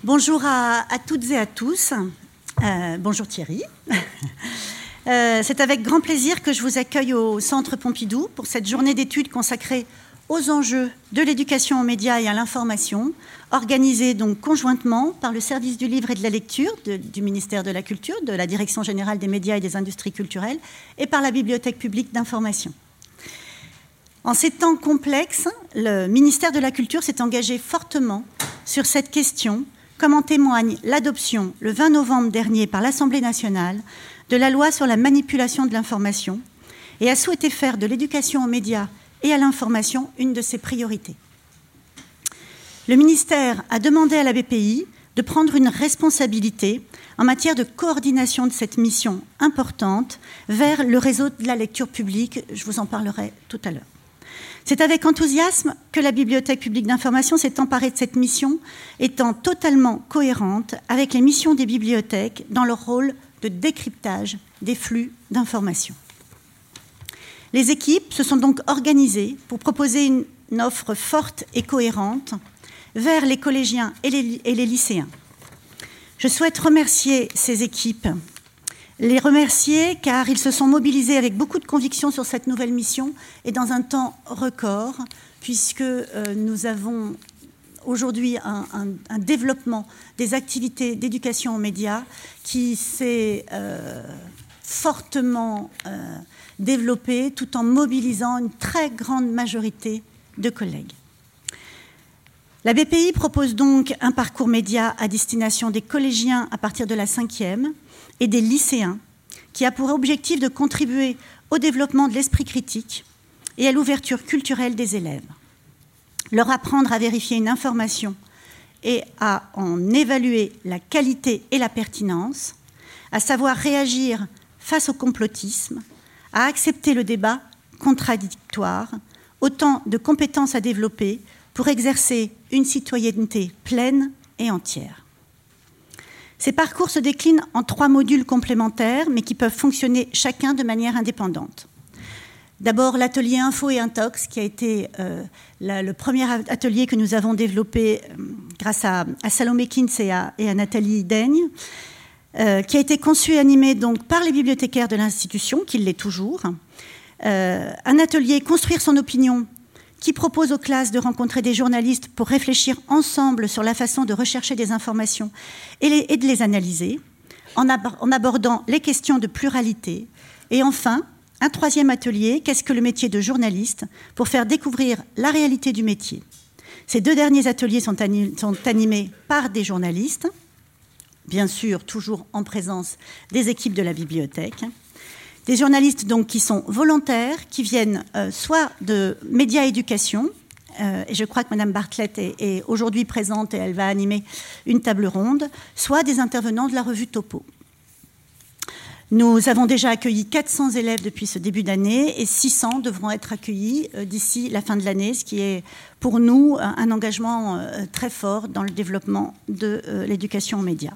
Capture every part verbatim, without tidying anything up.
Bonjour à, à toutes et à tous. Euh, bonjour Thierry. euh, c'est avec grand plaisir que je vous accueille au Centre Pompidou pour cette journée d'études consacrée aux enjeux de l'éducation aux médias et à l'information, organisée donc conjointement par le service du livre et de la lecture de, du ministère de la Culture, de la Direction générale des médias et des industries culturelles, et par la Bibliothèque publique d'information. En ces temps complexes, le ministère de la Culture s'est engagé fortement sur cette question, comme en témoigne l'adoption, le vingt novembre dernier, par l'Assemblée nationale, de la loi sur la manipulation de l'information, et a souhaité faire de l'éducation aux médias et à l'information une de ses priorités. Le ministère a demandé à la B P I de prendre une responsabilité en matière de coordination de cette mission importante vers le réseau de la lecture publique. Je vous en parlerai tout à l'heure. C'est avec enthousiasme que la Bibliothèque publique d'information s'est emparée de cette mission, étant totalement cohérente avec les missions des bibliothèques dans leur rôle de décryptage des flux d'informations. Les équipes se sont donc organisées pour proposer une, une offre forte et cohérente vers les collégiens et les, et les lycéens. Je souhaite remercier ces équipes, les remercier car ils se sont mobilisés avec beaucoup de conviction sur cette nouvelle mission et dans un temps record, puisque euh, nous avons aujourd'hui un, un, un développement des activités d'éducation aux médias qui s'est euh, fortement euh, développé tout en mobilisant une très grande majorité de collègues. La B P I propose donc un parcours média à destination des collégiens à partir de la cinquième et des lycéens qui a pour objectif de contribuer au développement de l'esprit critique et à l'ouverture culturelle des élèves. Leur apprendre à vérifier une information et à en évaluer la qualité et la pertinence, à savoir réagir face au complotisme, à accepter le débat contradictoire, autant de compétences à développer pour exercer une citoyenneté pleine et entière. Ces parcours se déclinent en trois modules complémentaires, mais qui peuvent fonctionner chacun de manière indépendante. D'abord, l'atelier Info et Intox, qui a été euh, la, le premier atelier que nous avons développé euh, grâce à, à Salomé Kintz et à, et à Nathalie Daigne, euh, qui a été conçu et animé donc, par les bibliothécaires de l'institution, qui l'est toujours. Euh, un atelier Construire son opinion, qui propose aux classes de rencontrer des journalistes pour réfléchir ensemble sur la façon de rechercher des informations et, les, et de les analyser, en, ab- en abordant les questions de pluralité. Et enfin, un troisième atelier, qu'est-ce que le métier de journaliste, pour faire découvrir la réalité du métier. Ces deux derniers ateliers sont, anim- sont animés par des journalistes, bien sûr toujours en présence des équipes de la bibliothèque. Des journalistes donc qui sont volontaires, qui viennent euh, soit de Médias Éducation, euh, et je crois que Mme Bartlett est, est aujourd'hui présente et elle va animer une table ronde, soit des intervenants de la revue Topo. Nous avons déjà accueilli quatre cents élèves depuis ce début d'année et six cents devront être accueillis euh, d'ici la fin de l'année, ce qui est pour nous un, un engagement euh, très fort dans le développement de euh, l'éducation aux médias.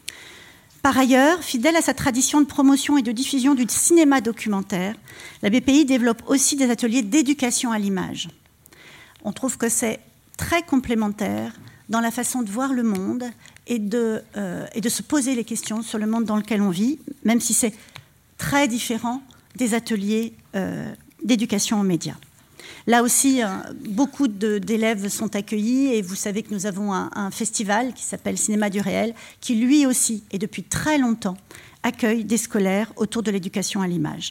Par ailleurs, fidèle à sa tradition de promotion et de diffusion du cinéma documentaire, la B P I développe aussi des ateliers d'éducation à l'image. On trouve que c'est très complémentaire dans la façon de voir le monde et de, euh, et de se poser les questions sur le monde dans lequel on vit, même si c'est très différent des ateliers euh, d'éducation aux médias. Là aussi, euh, beaucoup de, d'élèves sont accueillis et vous savez que nous avons un, un festival qui s'appelle Cinéma du réel, qui lui aussi, et depuis très longtemps, accueille des scolaires autour de l'éducation à l'image.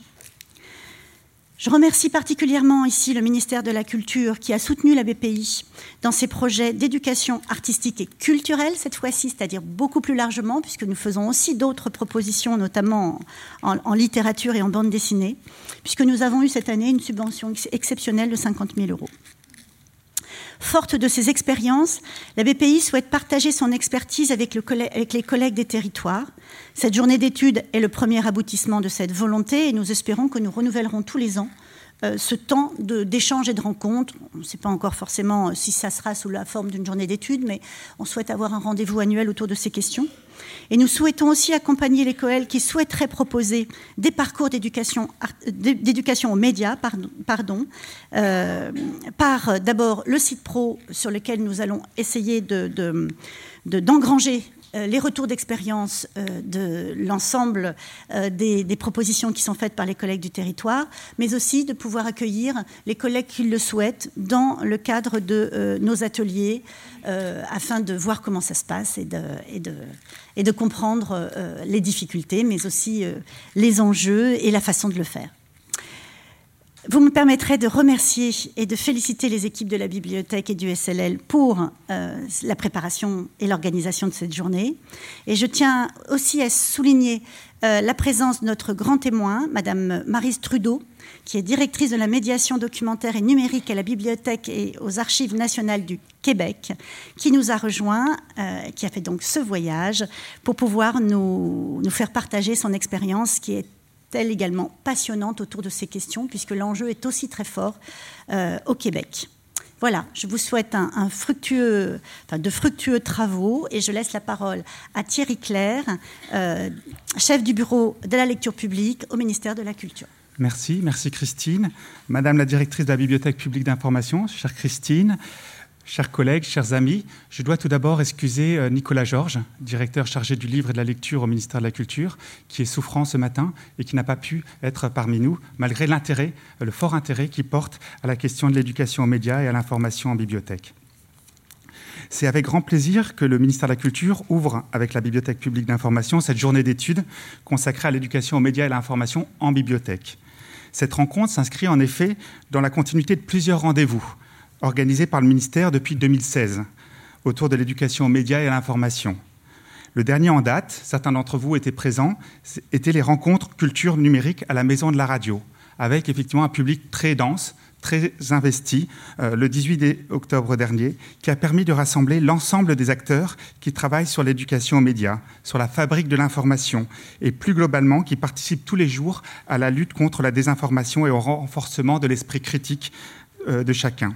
Je remercie particulièrement ici le ministère de la Culture qui a soutenu la B P I dans ses projets d'éducation artistique et culturelle cette fois-ci, c'est-à-dire beaucoup plus largement, puisque nous faisons aussi d'autres propositions, notamment en, en, en littérature et en bande dessinée, puisque nous avons eu cette année une subvention ex- exceptionnelle de cinquante mille euros. Forte de ces expériences, la B P I souhaite partager son expertise avec, le collè- avec les collègues des territoires. Cette journée d'études est le premier aboutissement de cette volonté et nous espérons que nous renouvellerons tous les ans euh, ce temps de, d'échange et de rencontre. On ne sait pas encore forcément si ça sera sous la forme d'une journée d'études, mais on souhaite avoir un rendez-vous annuel autour de ces questions. Et nous souhaitons aussi accompagner les COEL qui souhaiteraient proposer des parcours d'éducation, d'éducation aux médias pardon, pardon, euh, par d'abord le site pro sur lequel nous allons essayer de, de, de, d'engranger les retours d'expérience de l'ensemble des, des propositions qui sont faites par les collègues du territoire, mais aussi de pouvoir accueillir les collègues qui le souhaitent dans le cadre de euh, nos ateliers euh, afin de voir comment ça se passe et de, et de, et de comprendre euh, les difficultés, mais aussi euh, les enjeux et la façon de le faire. Vous me permettrez de remercier et de féliciter les équipes de la bibliothèque et du S L L pour euh, la préparation et l'organisation de cette journée. Et je tiens aussi à souligner euh, la présence de notre grand témoin, Madame Maryse Trudeau, qui est directrice de la médiation documentaire et numérique à la Bibliothèque et aux Archives nationales du Québec, qui nous a rejoints, euh, qui a fait donc ce voyage pour pouvoir nous, nous faire partager son expérience qui est elle également passionnante autour de ces questions, puisque l'enjeu est aussi très fort euh, au Québec. Voilà, je vous souhaite un, un fructueux, enfin de fructueux travaux, et je laisse la parole à Thierry Clair, euh, chef du bureau de la lecture publique au ministère de la Culture. Merci, merci Christine. Madame la directrice de la Bibliothèque publique d'information, chère Christine, chers collègues, chers amis, je dois tout d'abord excuser Nicolas Georges, directeur chargé du livre et de la lecture au ministère de la Culture, qui est souffrant ce matin et qui n'a pas pu être parmi nous, malgré l'intérêt, le fort intérêt qu'il porte à la question de l'éducation aux médias et à l'information en bibliothèque. C'est avec grand plaisir que le ministère de la Culture ouvre, avec la Bibliothèque publique d'information, cette journée d'études consacrée à l'éducation aux médias et à l'information en bibliothèque. Cette rencontre s'inscrit en effet dans la continuité de plusieurs rendez-vous organisé par le ministère depuis deux mille seize, autour de l'éducation aux médias et à l'information. Le dernier en date, certains d'entre vous étaient présents, étaient les rencontres culture numérique à la Maison de la Radio, avec effectivement un public très dense, très investi, euh, le dix-huit octobre dernier, qui a permis de rassembler l'ensemble des acteurs qui travaillent sur l'éducation aux médias, sur la fabrique de l'information, et plus globalement, qui participent tous les jours à la lutte contre la désinformation et au renforcement de l'esprit critique euh, de chacun.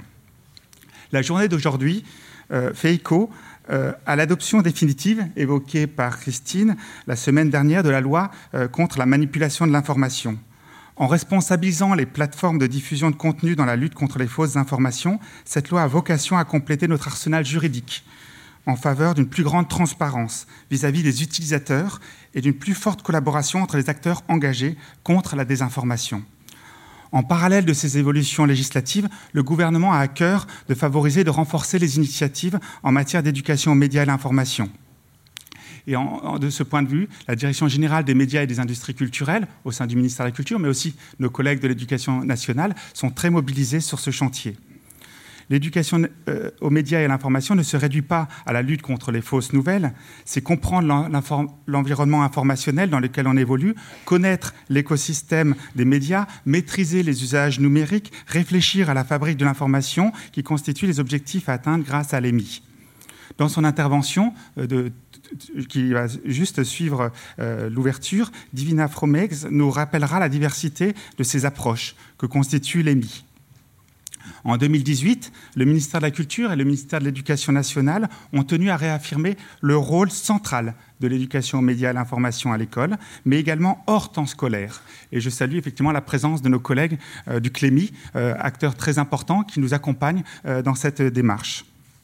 La journée d'aujourd'hui euh, fait écho euh, à l'adoption définitive évoquée par Christine la semaine dernière de la loi euh, contre la manipulation de l'information. En responsabilisant les plateformes de diffusion de contenu dans la lutte contre les fausses informations, cette loi a vocation à compléter notre arsenal juridique en faveur d'une plus grande transparence vis-à-vis des utilisateurs et d'une plus forte collaboration entre les acteurs engagés contre la désinformation. En parallèle de ces évolutions législatives, le gouvernement a à cœur de favoriser et de renforcer les initiatives en matière d'éducation aux médias et à l'information. Et en, en, de ce point de vue, la Direction générale des médias et des industries culturelles, au sein du ministère de la Culture, mais aussi nos collègues de l'Éducation nationale, sont très mobilisés sur ce chantier. L'éducation euh, aux médias et à l'information ne se réduit pas à la lutte contre les fausses nouvelles, c'est comprendre l'environnement informationnel dans lequel on évolue, connaître l'écosystème des médias, maîtriser les usages numériques, réfléchir à la fabrique de l'information qui constitue les objectifs à atteindre grâce à l'E M I. Dans son intervention, euh, de, qui va juste suivre euh, l'ouverture, Divina Fromex nous rappellera la diversité de ces approches que constitue l'E M I. En deux mille dix-huit, le ministère de la Culture et le ministère de l'Éducation nationale ont tenu à réaffirmer le rôle central de l'éducation aux médias et à l'information à l'école, mais également hors temps scolaire. Et je salue effectivement la présence de nos collègues euh, du C L E M I, euh, acteurs très importants qui nous accompagnent euh, dans cette démarche.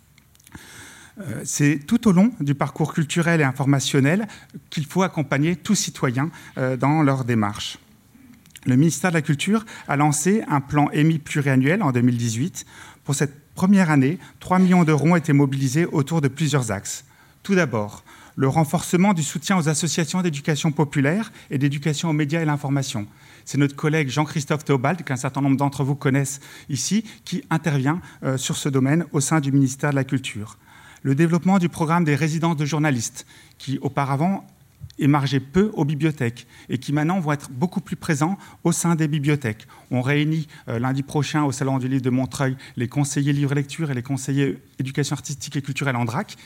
Euh, c'est tout au long du parcours culturel et informationnel qu'il faut accompagner tous citoyens euh, dans leur démarche. Le ministère de la Culture a lancé un plan E M I pluriannuel en deux mille dix-huit. Pour cette première année, trois millions d'euros ont été mobilisés autour de plusieurs axes. Tout d'abord, le renforcement du soutien aux associations d'éducation populaire et d'éducation aux médias et l'information. C'est notre collègue Jean-Christophe Théobald, qu'un certain nombre d'entre vous connaissent ici, qui intervient euh, sur ce domaine au sein du ministère de la Culture. Le développement du programme des résidences de journalistes, qui auparavant émargeaient peu aux bibliothèques et qui maintenant vont être beaucoup plus présents au sein des bibliothèques. On réunit euh, lundi prochain au Salon du Livre de Montreuil les conseillers livre-lecture et les conseillers éducation artistique et culturelle en D R A C,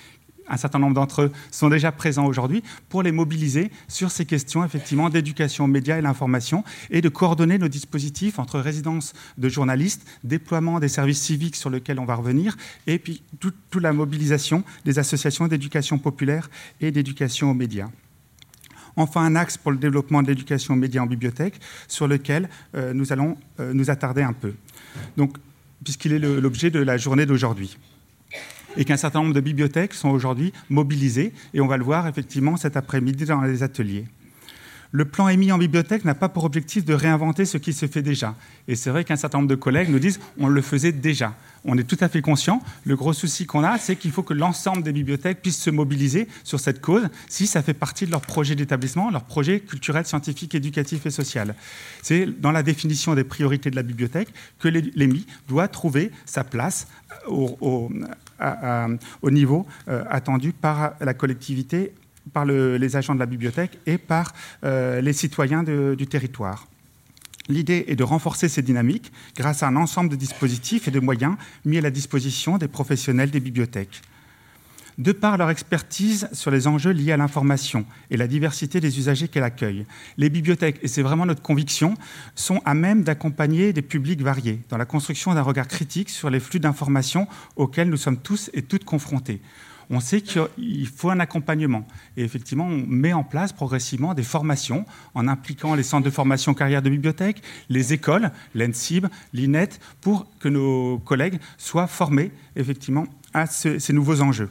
un certain nombre d'entre eux sont déjà présents aujourd'hui, pour les mobiliser sur ces questions effectivement d'éducation aux médias et l'information et de coordonner nos dispositifs entre résidence de journalistes, déploiement des services civiques sur lesquels on va revenir et puis toute tout la mobilisation des associations d'éducation populaire et d'éducation aux médias. Enfin, un axe pour le développement de l'éducation aux médias en bibliothèque sur lequel euh, nous allons euh, nous attarder un peu. Donc, puisqu'il est le, l'objet de la journée d'aujourd'hui. Et qu'un certain nombre de bibliothèques sont aujourd'hui mobilisées, et on va le voir effectivement cet après-midi dans les ateliers. Le plan émis en bibliothèque n'a pas pour objectif de réinventer ce qui se fait déjà. Et c'est vrai qu'un certain nombre de collègues nous disent « on le faisait déjà ». On est tout à fait conscient. Le gros souci qu'on a, c'est qu'il faut que l'ensemble des bibliothèques puissent se mobiliser sur cette cause si ça fait partie de leur projet d'établissement, leur projet culturel, scientifique, éducatif et social. C'est dans la définition des priorités de la bibliothèque que l'E M I doit trouver sa place au, au, à, à, au niveau euh, attendu par la collectivité, par le, les agents de la bibliothèque et par euh, les citoyens de, du territoire. L'idée est de renforcer ces dynamiques grâce à un ensemble de dispositifs et de moyens mis à la disposition des professionnels des bibliothèques. De par leur expertise sur les enjeux liés à l'information et la diversité des usagers qu'elle accueille, les bibliothèques, et c'est vraiment notre conviction, sont à même d'accompagner des publics variés dans la construction d'un regard critique sur les flux d'informations auxquels nous sommes tous et toutes confrontés. On sait qu'il faut un accompagnement. Et effectivement, on met en place progressivement des formations en impliquant les centres de formation carrière de bibliothèque, les écoles, l'E N S I B, l'I N E T, pour que nos collègues soient formés effectivement à ce, ces nouveaux enjeux.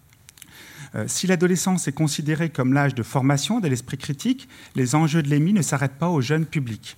Euh, si l'adolescence est considérée comme l'âge de formation de l'esprit critique, les enjeux de l'E M I ne s'arrêtent pas aux jeunes publics.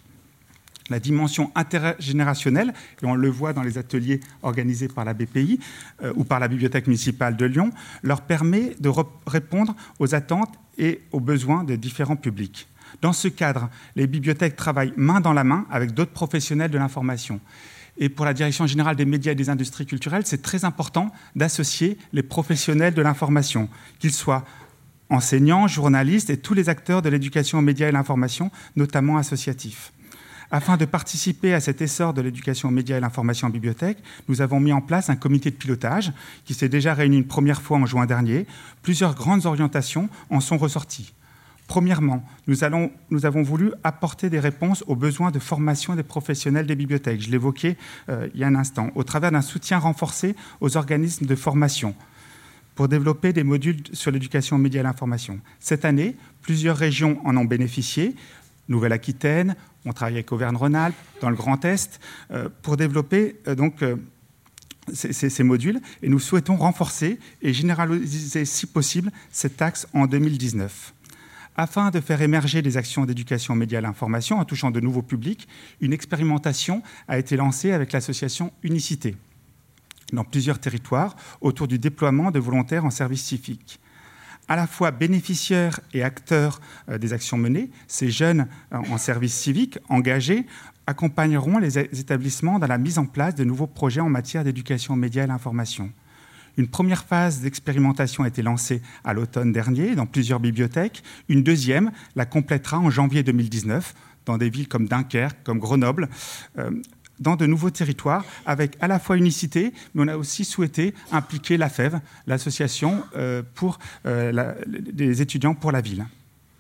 La dimension intergénérationnelle, et on le voit dans les ateliers organisés par la B P I euh, ou par la Bibliothèque municipale de Lyon, leur permet de répondre aux attentes et aux besoins de différents publics. Dans ce cadre, les bibliothèques travaillent main dans la main avec d'autres professionnels de l'information. Et pour la Direction générale des médias et des industries culturelles, c'est très important d'associer les professionnels de l'information, qu'ils soient enseignants, journalistes et tous les acteurs de l'éducation aux médias et l'information, notamment associatifs. Afin de participer à cet essor de l'éducation aux médias et l'information en bibliothèque, nous avons mis en place un comité de pilotage qui s'est déjà réuni une première fois en juin dernier. Plusieurs grandes orientations en sont ressorties. Premièrement, nous, allons, nous avons voulu apporter des réponses aux besoins de formation des professionnels des bibliothèques. Je l'évoquais euh, il y a un instant, au travers d'un soutien renforcé aux organismes de formation pour développer des modules sur l'éducation aux médias et l'information. Cette année, plusieurs régions en ont bénéficié. Nouvelle-Aquitaine, on travaille avec Auvergne-Rhône-Alpes, dans le Grand Est, euh, pour développer euh, donc, euh, ces, ces, ces modules. Et nous souhaitons renforcer et généraliser, si possible, cet axe en deux mille dix-neuf. Afin de faire émerger des actions d'éducation aux médias et à l'information en touchant de nouveaux publics, une expérimentation a été lancée avec l'association Unicité dans plusieurs territoires autour du déploiement de volontaires en service civique. À la fois bénéficiaires et acteurs euh, des actions menées, ces jeunes euh, en service civique engagés accompagneront les établissements dans la mise en place de nouveaux projets en matière d'éducation aux médias et à l'information. Une première phase d'expérimentation a été lancée à l'automne dernier dans plusieurs bibliothèques. Une deuxième la complétera en janvier deux mille dix-neuf dans des villes comme Dunkerque, comme Grenoble, euh, dans de nouveaux territoires, avec à la fois Unicité, mais on a aussi souhaité impliquer l'A F E V, l'association euh, pour euh, la, des étudiants pour la ville.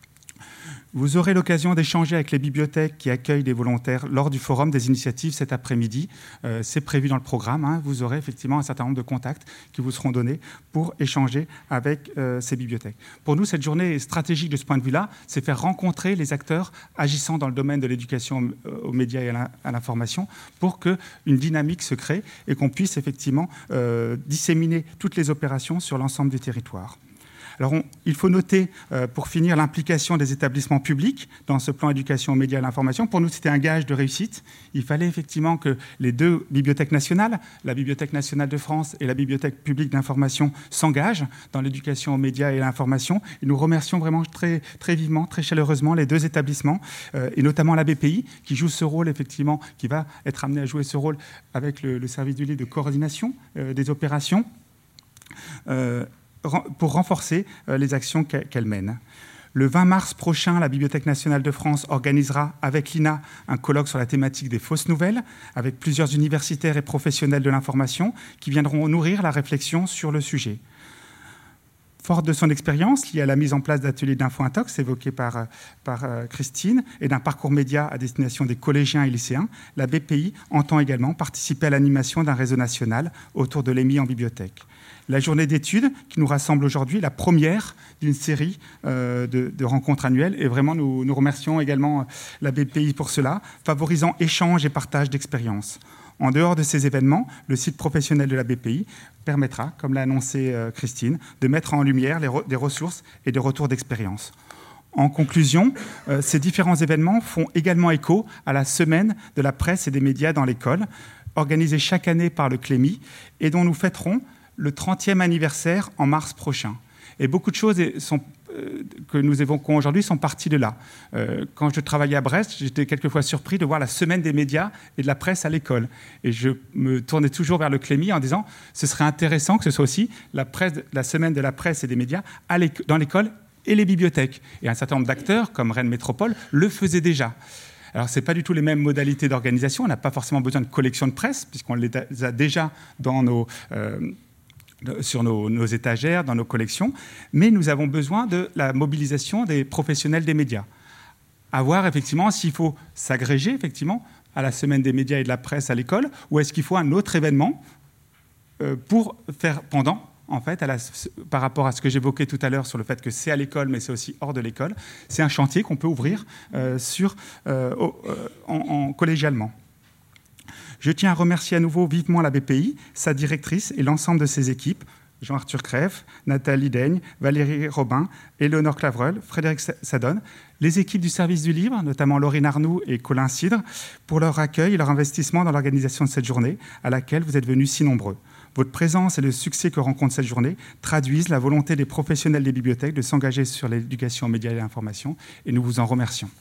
Vous aurez l'occasion d'échanger avec les bibliothèques qui accueillent des volontaires lors du forum des initiatives cet après-midi. Euh, c'est prévu dans le programme. Hein. Vous aurez effectivement un certain nombre de contacts qui vous seront donnés pour échanger avec euh, ces bibliothèques. Pour nous, cette journée est stratégique de ce point de vue-là. C'est faire rencontrer les acteurs agissant dans le domaine de l'éducation aux médias et à l'information pour qu'une dynamique se crée et qu'on puisse effectivement euh, disséminer toutes les opérations sur l'ensemble du territoire. Alors, on, il faut noter, euh, pour finir, l'implication des établissements publics dans ce plan éducation aux médias et à l'information. Pour nous, c'était un gage de réussite. Il fallait effectivement que les deux bibliothèques nationales, la Bibliothèque nationale de France et la Bibliothèque publique d'information, s'engagent dans l'éducation aux médias et à l'information. Et nous remercions vraiment très, très vivement, très chaleureusement les deux établissements, euh, et notamment la B P I, qui joue ce rôle, effectivement, qui va être amené à jouer ce rôle avec le, le service du livre de coordination euh, des opérations. Euh, pour renforcer les actions qu'elle mène. Le vingt mars prochain, la Bibliothèque nationale de France organisera avec l'I N A un colloque sur la thématique des fausses nouvelles, avec plusieurs universitaires et professionnels de l'information qui viendront nourrir la réflexion sur le sujet. Forte de son expérience liée à la mise en place d'ateliers d'info-intox évoqués par, par euh, Christine et d'un parcours média à destination des collégiens et lycéens, la B P I entend également participer à l'animation d'un réseau national autour de l'E M I en bibliothèque. La journée d'études qui nous rassemble aujourd'hui, la première d'une série euh, de, de rencontres annuelles, et vraiment nous, nous remercions également la B P I pour cela, favorisant échange et partage d'expériences. En dehors de ces événements, le site professionnel de la B P I permettra, comme l'a annoncé euh, Christine, de mettre en lumière les re- des ressources et des retours d'expérience. En conclusion, euh, ces différents événements font également écho à la semaine de la presse et des médias dans l'école, organisée chaque année par le C L E M I et dont nous fêterons le trentième anniversaire en mars prochain. Et beaucoup de choses sont, euh, que nous évoquons aujourd'hui sont parties de là. Euh, quand je travaillais à Brest, j'étais quelquefois surpris de voir la semaine des médias et de la presse à l'école. Et je me tournais toujours vers le C L E M I en disant ce serait intéressant que ce soit aussi la, presse, la semaine de la presse et des médias à l'éc- dans l'école et les bibliothèques. Et un certain nombre d'acteurs, comme Rennes Métropole, le faisaient déjà. Alors, ce n'est pas du tout les mêmes modalités d'organisation. On n'a pas forcément besoin de collections de presse, puisqu'on les a déjà dans nos... Euh, sur nos, nos étagères, dans nos collections, mais nous avons besoin de la mobilisation des professionnels des médias. À voir effectivement s'il faut s'agréger effectivement à la semaine des médias et de la presse à l'école, ou est-ce qu'il faut un autre événement euh, pour faire pendant, en fait, à la, par rapport à ce que j'évoquais tout à l'heure sur le fait que c'est à l'école, mais c'est aussi hors de l'école. C'est un chantier qu'on peut ouvrir euh, sur, euh, au, euh, en, en collégialement. Je tiens à remercier à nouveau vivement la B P I, sa directrice et l'ensemble de ses équipes, Jean-Arthur Crève, Nathalie Daigne, Valérie Robin, Éléonore Clavreul, Frédéric Sadonne, les équipes du service du livre, notamment Laurine Arnoux et Colin Cidre, pour leur accueil et leur investissement dans l'organisation de cette journée, à laquelle vous êtes venus si nombreux. Votre présence et le succès que rencontre cette journée traduisent la volonté des professionnels des bibliothèques de s'engager sur l'éducation aux médias et à l'information, et nous vous en remercions.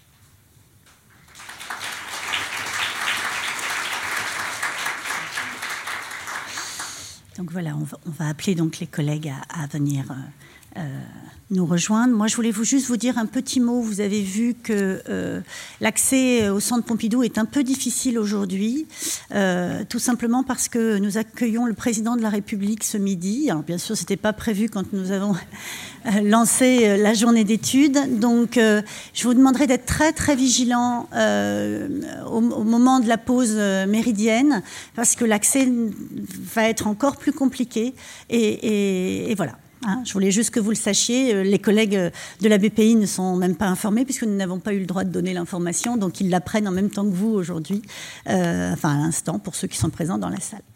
Donc voilà, on va, on va appeler donc les collègues à, à venir euh, euh, nous rejoindre. Moi, je voulais vous juste vous dire un petit mot. Vous avez vu que euh, l'accès au Centre Pompidou est un peu difficile aujourd'hui, euh, tout simplement parce que nous accueillons le président de la République ce midi. Alors, bien sûr, ce n'était pas prévu quand nous avons lancé la journée d'études. Donc, euh, je vous demanderai d'être très, très vigilants euh, au, au moment de la pause méridienne, parce que l'accès va être encore plus compliqué. Et, et, et voilà. Hein, je voulais juste que vous le sachiez. Les collègues de la B P I ne sont même pas informés puisque nous n'avons pas eu le droit de donner l'information. Donc, ils l'apprennent en même temps que vous aujourd'hui, euh, enfin à l'instant, pour ceux qui sont présents dans la salle.